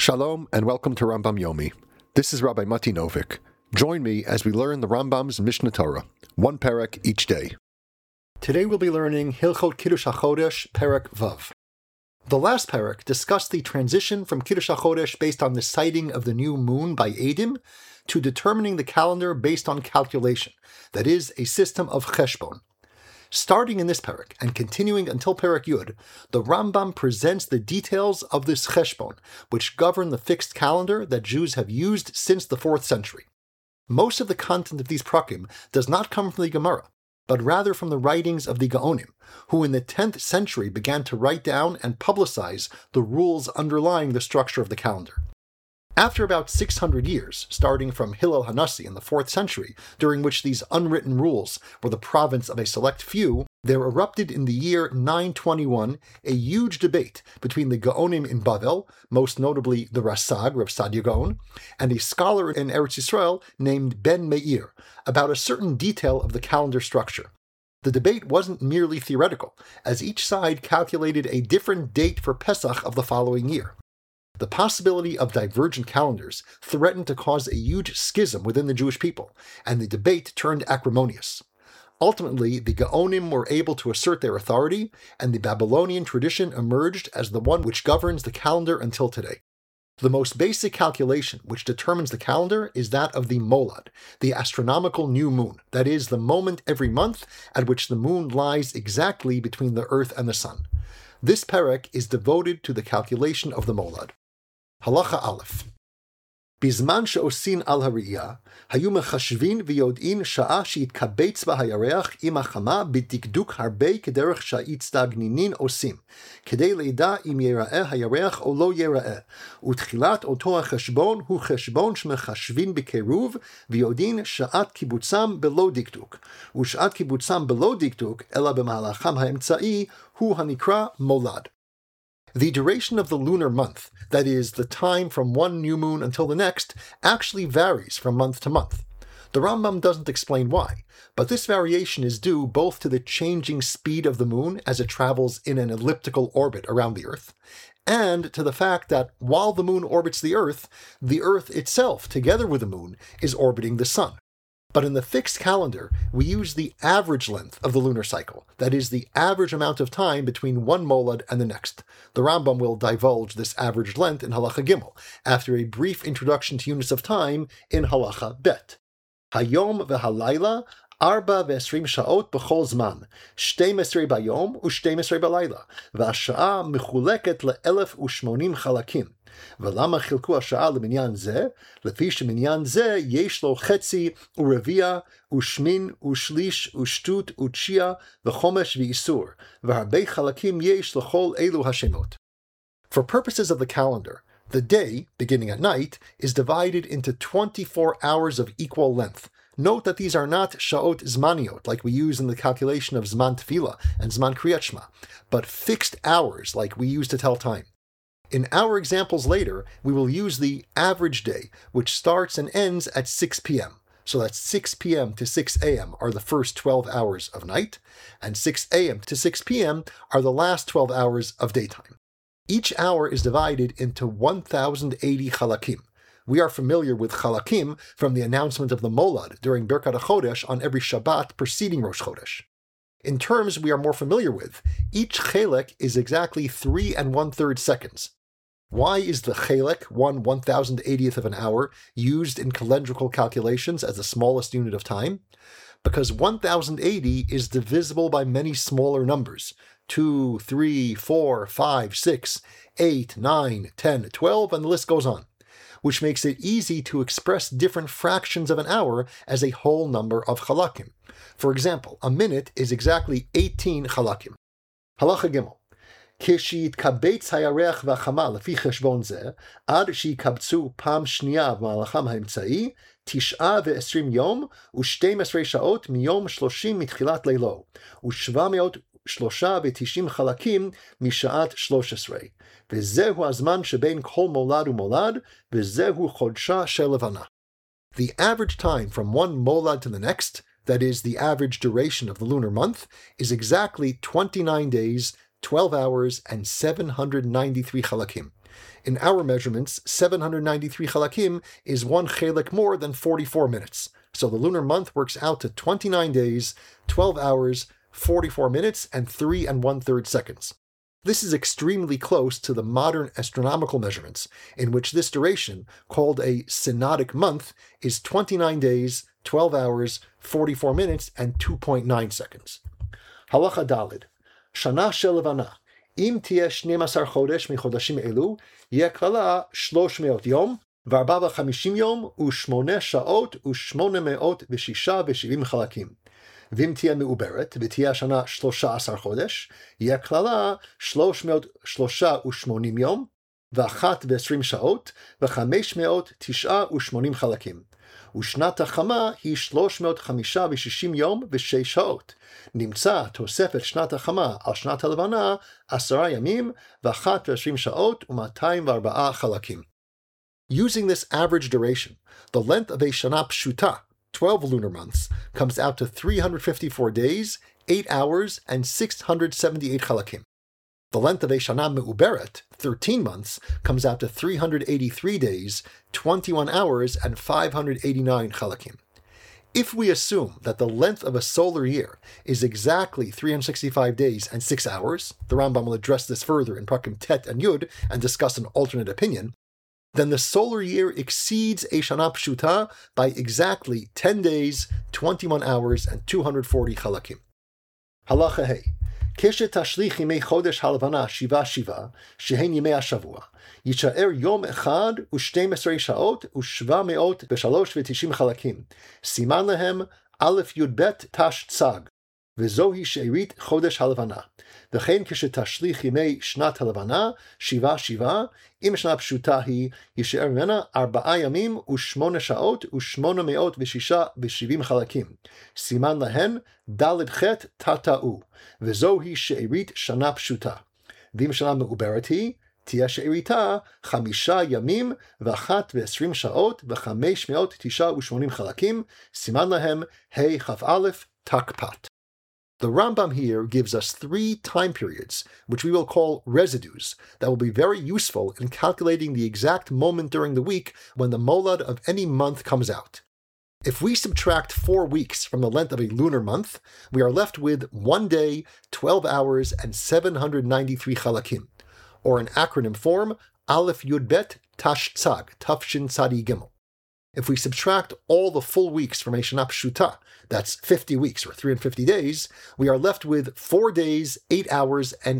Shalom and welcome to Rambam Yomi. This is Rabbi Mati Novik. Join me as we learn the Rambam's Mishnah Torah, one perek each day. Today we'll be learning Hilchot Kiddush HaChodesh, Perek Vav. The last perek discussed the transition from Kiddush HaChodesh based on the sighting of the new moon by Eidim to determining the calendar based on calculation, that is, a system of cheshbon. Starting in this perek and continuing until Perek Yud, the Rambam presents the details of this cheshbon, which govern the fixed calendar that Jews have used since the 4th century. Most of the content of these prakim does not come from the Gemara, but rather from the writings of the Gaonim, who in the 10th century began to write down and publicize the rules underlying the structure of the calendar. After about 600 years, starting from Hillel Hanassi in the 4th century, during which these unwritten rules were the province of a select few, there erupted in the year 921 a huge debate between the Gaonim in Bavel, most notably the Rasag, Rav Sadia Gaon, and a scholar in Eretz Yisrael named Ben Meir, about a certain detail of the calendar structure. The debate wasn't merely theoretical, as each side calculated a different date for Pesach of the following year. The possibility of divergent calendars threatened to cause a huge schism within the Jewish people, and the debate turned acrimonious. Ultimately, the Gaonim were able to assert their authority, and the Babylonian tradition emerged as the one which governs the calendar until today. The most basic calculation which determines the calendar is that of the molad, the astronomical new moon, that is, the moment every month at which the moon lies exactly between the earth and the sun. This perek is devoted to the calculation of the molad. Halacha Aleph. בזמן שעושים על הראייה, היו מחשבים ויודעים שעה שהתקבץ בה הירח עם החמה בדקדוק הרבה כדרך שהצטגנינין עושים, כדי לידע אם ייראה הירח או לא ייראה, ותחילת אותו החשבון הוא חשבון שמחשבים בקירוב, ויודעים שעת קיבוצם בלא דקדוק, ושעת קיבוצם בלא דקדוק, אלא במהלכם האמצעי, הוא הנקרא מולד. The duration of the lunar month, that is, the time from one new moon until the next, actually varies from month to month. The Rambam doesn't explain why, but this variation is due both to the changing speed of the moon as it travels in an elliptical orbit around the Earth, and to the fact that while the moon orbits the Earth itself, together with the moon, is orbiting the sun. But in the fixed calendar, we use the average length of the lunar cycle, that is, the average amount of time between one molad and the next. The Rambam will divulge this average length in Halacha Gimel, after a brief introduction to units of time in Halacha Bet. Hayom v'halayla, 24 שעות בכל זמן, 12 ביום ו-12 בלילה, והשעה מחולקת ל-1080 חלקים. ולמה חילקו השעה למניין זה? לפי שמניין זה יש לו חצי ורביע ושמין ושליש ושטות ותשיע וחומש ואיסור, והרבה חלקים יש לכל אלו השמות. For purposes of the calendar, the day, beginning at night, is divided into 24 hours of equal length. Note that these are not sha'ot zmaniot, like we use in the calculation of Zman Tefillah and Zman Kriyat Shema, but fixed hours, like we use to tell time. In our examples later, we will use the average day, which starts and ends at 6 p.m. So that's 6 p.m. to 6 a.m. are the first 12 hours of night, and 6 a.m. to 6 p.m. are the last 12 hours of daytime. Each hour is divided into 1,080 chalakim. We are familiar with chalakim from the announcement of the molad during Birkat HaChodesh on every Shabbat preceding Rosh Chodesh. In terms we are more familiar with, each chelek is exactly 3 1/3 seconds. Why is the chelek, 1/1080th of an hour, used in calendrical calculations as the smallest unit of time? Because 1080 is divisible by many smaller numbers, 2, 3, 4, 5, 6, 8, 9, 10, 12, and the list goes on, which makes it easy to express different fractions of an hour as a whole number of chalakim. For example, a minute is exactly 18 chalakim. Halacha Gimel. כשיתקבץ הירח והחמה לפי חשבון זה, עד שיקבצו פעם שנייה במהלכם האמצעי, 29 יום ו12 שעות מיום 30 מתחילת לילו, ו793 חלקים משעת 13. וזהו הזמן שבין כל מולד ומולד, וזהו חודשה של לבנה. The average time from one molad to the next, that is, the average duration of the lunar month, is exactly 29 days, 12 hours, and 793 chalakim, In our measurements, 793 chalakim is 1 chelek more than 44 minutes. So the lunar month works out to 29 days, 12 hours, 44 minutes, and 3 1/3 seconds. This is extremely close to the modern astronomical measurements, in which this duration, called a synodic month, is 29 days, 12 hours, 44 minutes, and 2.9 seconds. Halacha Dalid. Shana shel Levana. Im tiyeh 12 chodesh michodashim elu, yeh klala 300 yom, ו-450 יום, ו8 שעות, ו806 ו70 חלקים. ואם תהיה מעוברת, ותהיה השנה 13 חודש, יהיה כללה 380 יום, ו21 שעות, ו589 חלקים. ושנת החמה היא 365 יום ו6 שעות. נמצא תוספת שנת החמה על שנת הלבנה 10 ימים, ו21 שעות, ו204 חלקים. Using this average duration, the length of a Shana Pshuta, 12 lunar months, comes out to 354 days, 8 hours, and 678 chalakim. The length of a Shana Me'uberet, 13 months, comes out to 383 days, 21 hours, and 589 chalakim. If we assume that the length of a solar year is exactly 365 days and 6 hours, the Rambam will address this further in Prakim Tet and Yud and discuss an alternate opinion, then the solar year exceeds a Shana Pshuta by exactly 10 days, 21 hours, and 240 chalakim. Halacha Hey. Keshet tashlich yimei chodesh halvana shiva shiva, shehen yimei hashavua, yishaer yom echad u12 shaot u793 chalakim, siman lehem aleph yud bet tash tzag, v'zohi she'erit chodesh halvana. וכן כשתשליך ימי שנת הלבנה, 7 אם שנה פשוטה היא, יישאר ממנה 4 ימים ו8 שעות ו806 ו70 חלקים. סימן להן ד' ח' תתאו, וזוהי שארית שנה פשוטה. ואם שנה מעוברת היא, תהיה שאריתה 5 ימים ו21 שעות ו589 חלקים, סימן להם ה' כ"א תקפת. The Rambam here gives us 3 time periods, which we will call residues, that will be very useful in calculating the exact moment during the week when the molad of any month comes out. If we subtract 4 weeks from the length of a lunar month, we are left with 1 day, 12 hours, and 793 chalakim, or in acronym form, Aleph Yud Bet Tash Tzag, Tafshin Tzadi Gimel. If we subtract all the full weeks from a Shana Pshuta, that's 50 weeks or 350 days, we are left with 4 days, 8 hours, and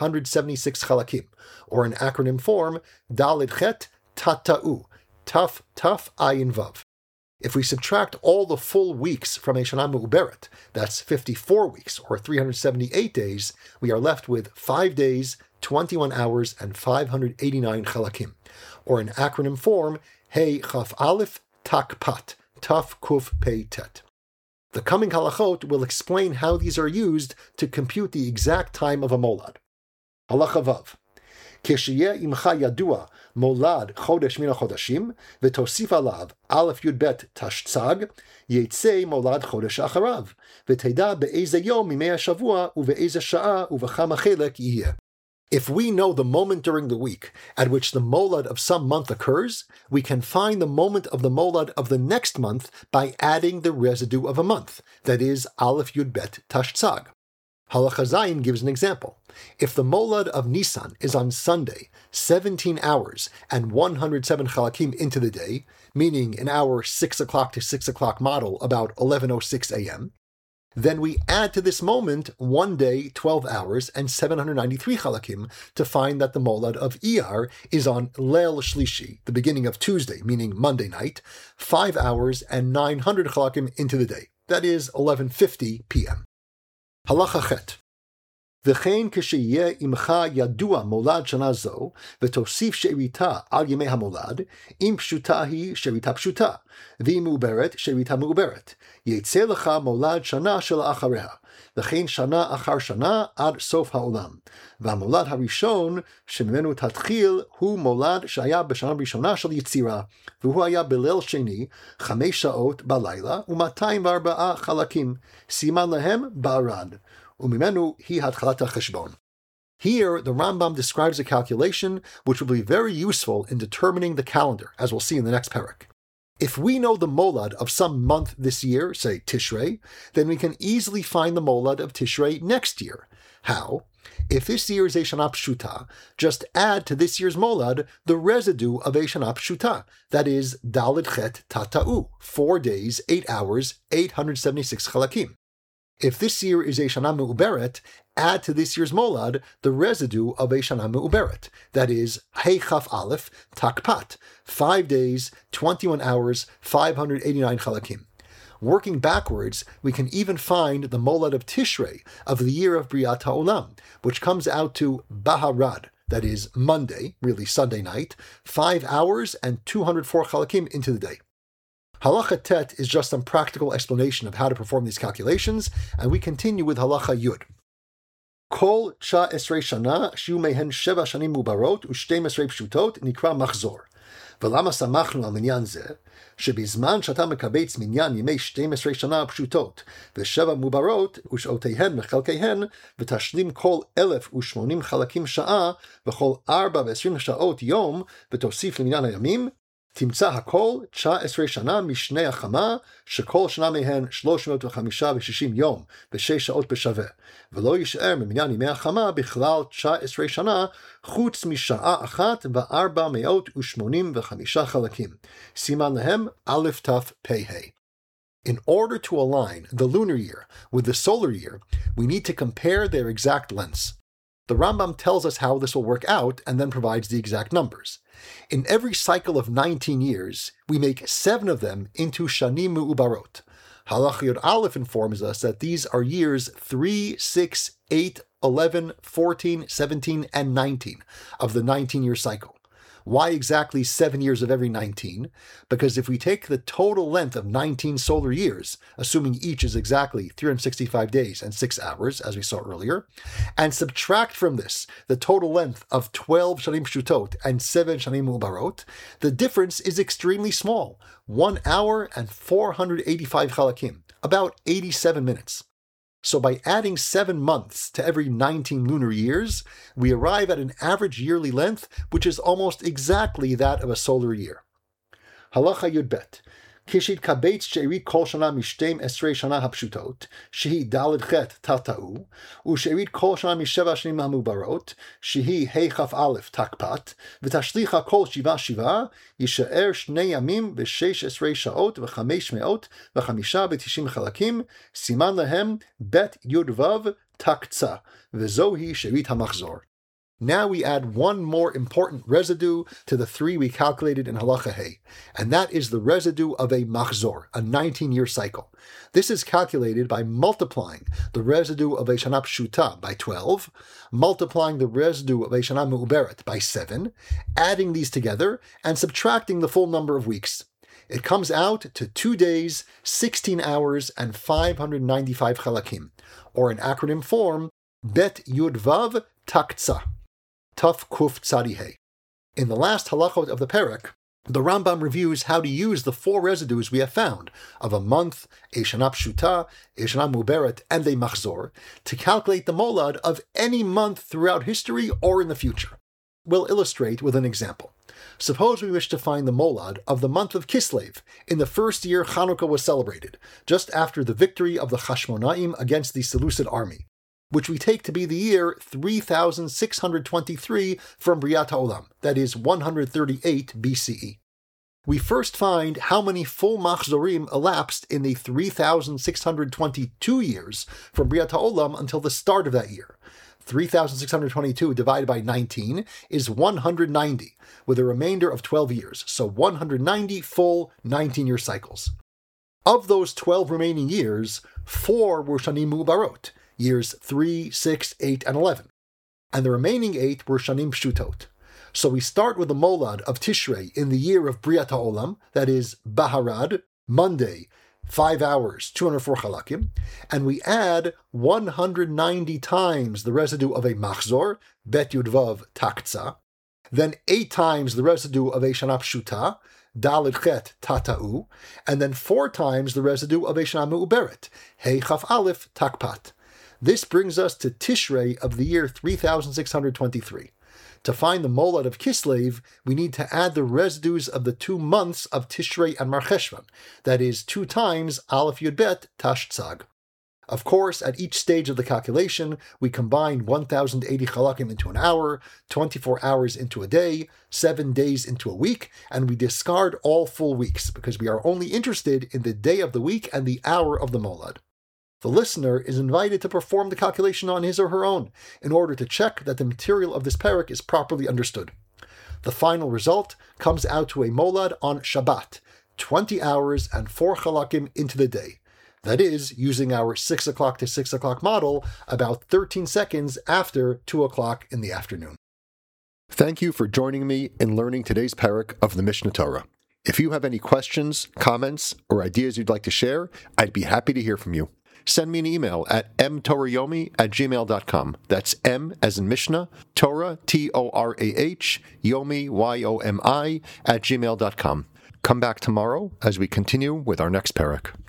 876 chalakim, or in acronym form, Dalid Chet Tata'u, Taf Ayin Vav. If we subtract all the full weeks from a Shana Me'uberet, that's 54 weeks or 378 days, we are left with 5 days, 21 hours, and 589 chalakim, or in acronym form, Hey Chaf Aleph Takpat, Taf Kuf Pei Tet. The coming halachot will explain how these are used to compute the exact time of a molad. Halacha Vav. Keshiyeh imcha yadua molad chodesh min chodashim v'tosif alav aleph yud bet tashtzag yetzei molad chodesh acharav v'teda be'eze yom mimei hashavua uve'eze sha'a uv'chama chelek yiyeh. If we know the moment during the week at which the molad of some month occurs, we can find the moment of the molad of the next month by adding the residue of a month, that is, Aleph Yud Bet Tashtzag. Halacha Zayin gives an example. If the molad of Nisan is on Sunday, 17 hours and 107 chalakim into the day, meaning in our 6 o'clock to 6 o'clock model about 11:06 a.m., then we add to this moment 1 day, 12 hours, and 793 chalakim to find that the molad of Iyar is on Leil Shlishi, the beginning of Tuesday, meaning Monday night, 5 hours and 900 chalakim into the day, that is 11:50 p.m. Halacha Chet. וכן כשיהיה עמך ידוע מולד שנה זו, ותוסיף שאריתה על ימי המולד, אם פשוטה היא שאריתה פשוטה, ואם מעוברת שאריתה מעוברת, יצא לך מולד שנה שלאחריה, וכן שנה אחר שנה עד סוף העולם. והמולד הראשון שממנו תתחיל הוא מולד שהיה בשנה הראשונה של יצירה, והוא היה בליל שני 5 שעות בלילה ו204 חלקים, סימן להם בערד. וממנו היא התחלת החשבון. Here, the Rambam describes a calculation which will be very useful in determining the calendar, as we'll see in the next parak. If we know the molad of some month this year, say Tishrei, then we can easily find the molad of Tishrei next year. How? If this year is a Shana Pshuta, just add to this year's molad the residue of a Shana Pshuta, that is Daled Chet Tata'u, 4 days, 8 hours, 876 chalakim. If this year is a Shana Me'uberet, add to this year's molad the residue of a Shana Me'uberet, that is Hei Chaf Aleph Takpat, 5 days, 21 hours, 589 chalakim. Working backwards, we can even find the molad of Tishrei of the year of Briat HaOlam, which comes out to Baharad, that is Monday, really Sunday night, 5 hours and 204 chalakim into the day. Halacha Tet is just some practical explanation of how to perform these calculations, and we continue with Halacha Yud. Kol 19 shana shiu mehen 7 shanim mubarot u12 pshutot nikra machzor. ולמה שמחנו על מניין זה? שבזמן שאתה מקבץ מניין ימי 12 שנה פשוטות, ו7 מוברות ושעותיהן וחלקיהן, ותשלים כל 1,080 חלקים שעה, וכל 24 שעות יום, ותוסיף למניין הימים, תמצא הכל 19 שנה משני החמה, שכל שנה מהן 365 יום ו6 שעות בשווה, ולא יישאר ממניין ימי החמה בכלל 19 שנה, חוץ משעה אחת ו485 חלקים. סימן להם א' ת' פ' ה'. In order to align the lunar year with the solar year, we need to compare their exact lengths. The Rambam tells us how this will work out and then provides the exact numbers. In every cycle of 19 years, we make 7 of them into Shanim Me'ubarot. Halacha Yod Aleph informs us that these are years 3, 6, 8, 11, 14, 17, and 19 of the 19-year cycle. Why exactly 7 years of every 19? Because if we take the total length of 19 solar years, assuming each is exactly 365 days and 6 hours, as we saw earlier, and subtract from this the total length of 12 Shanim Pshutot and 7 Shanim Mubarot, the difference is extremely small, 1 hour and 485 chalakim, about 87 minutes. So by adding 7 months to every 19 lunar years, we arrive at an average yearly length which is almost exactly that of a solar year. Halacha Yud Bet. כשיתקבץ שארית כל שנה מ12 שנה הפשוטות, שהיא ד' ח' תתאו, ושארית כל שנה מ7 שנים המוברות, שהיא ה' כ' א' תקפת, ותשליך הכל 7 7, יישאר 2 ימים ו16 שעות ו590 חלקים, סימן להם ב' י' ו' תקצה, וזוהי שארית המחזור. Now we add one more important residue to the 3 we calculated in Halacha Hey, and that is the residue of a machzor, a 19-year cycle. This is calculated by multiplying the residue of a Shana Pshuta by 12, multiplying the residue of a Shana Me'uberet by 7, adding these together, and subtracting the full number of weeks. It comes out to 2 days, 16 hours, and 595 chalakim, or in acronym form, Bet Yud Vav Takza. Tuf Kuf Tzadihei. In the last halachot of the Perek, the Rambam reviews how to use the 4 residues we have found of a month, a Shana Pshuta, a Shana Muberet, and a Machzor to calculate the molad of any month throughout history or in the future. We'll illustrate with an example. Suppose we wish to find the molad of the month of Kislev in the first year Chanukah was celebrated, just after the victory of the Chashmonaim against the Seleucid army, which we take to be the year 3623 from Briat HaOlam, that is 138 BCE. We first find how many full machzorim elapsed in the 3622 years from Briat HaOlam until the start of that year. 3622 divided by 19 is 190, with a remainder of 12 years, so 190 full 19-year cycles. Of those 12 remaining years, 4 were Shanim Mubarot, years 3, 6, 8, and 11, and the remaining 8 were Shanim Pshutot. So we start with the molad of Tishrei in the year of Briat HaOlam, that is Baharad, Monday, 5 hours, 204 chalakim, and we add 190 times the residue of a Machzor, Bet Yud Vav Takza, then 8 times the residue of a Shana Pshuta, Daled Chet Tata'u, and then 4 times the residue of a Shana Me'uberet, Hei Chaf Aleph Takpat. This brings us to Tishrei of the year 3623. To find the Molad of Kislev, we need to add the residues of the 2 months of Tishrei and Mar Cheshvan, that is 2 times Aleph Yud Bet Tash Tzag. Of course, at each stage of the calculation, we combine 1080 chalakim into an hour, 24 hours into a day, 7 days into a week, and we discard all full weeks because we are only interested in the day of the week and the hour of the molad. The listener is invited to perform the calculation on his or her own in order to check that the material of this parak is properly understood. The final result comes out to a molad on Shabbat, 20 hours and 4 chalakim into the day. That is, using our 6 o'clock to 6 o'clock model, about 13 seconds after 2 o'clock in the afternoon. Thank you for joining me in learning today's parak of the Mishneh Torah. If you have any questions, comments, or ideas you'd like to share, I'd be happy to hear from you. Send me an email at mtorayomi@gmail.com. That's M as in Mishnah, Torah, Torah, Yomi, Yomi, @gmail.com. Come back tomorrow as we continue with our next parak.